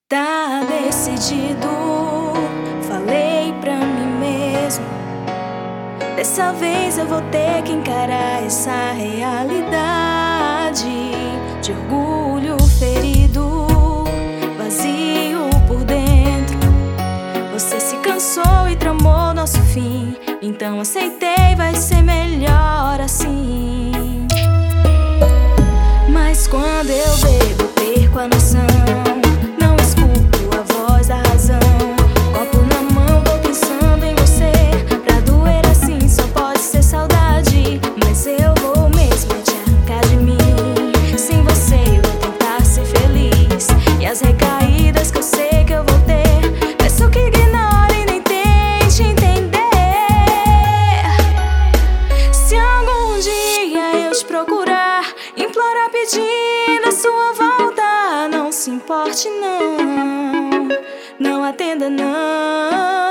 Tá decidido, falei pra mim mesmo. Dessa vez eu vou ter que encarar essa realidade de orgulho ferido, vazio por dentro. Você se cansou e tramou nosso fim, então aceitei, vai ser melhor assim. Mas quando eu bebo, perco a noção. As recaídas que eu sei que eu vou ter, peço que ignore e nem tente entender. Se algum dia eu te procurar, implorar pedindo a sua volta, não se importe não, não atenda não.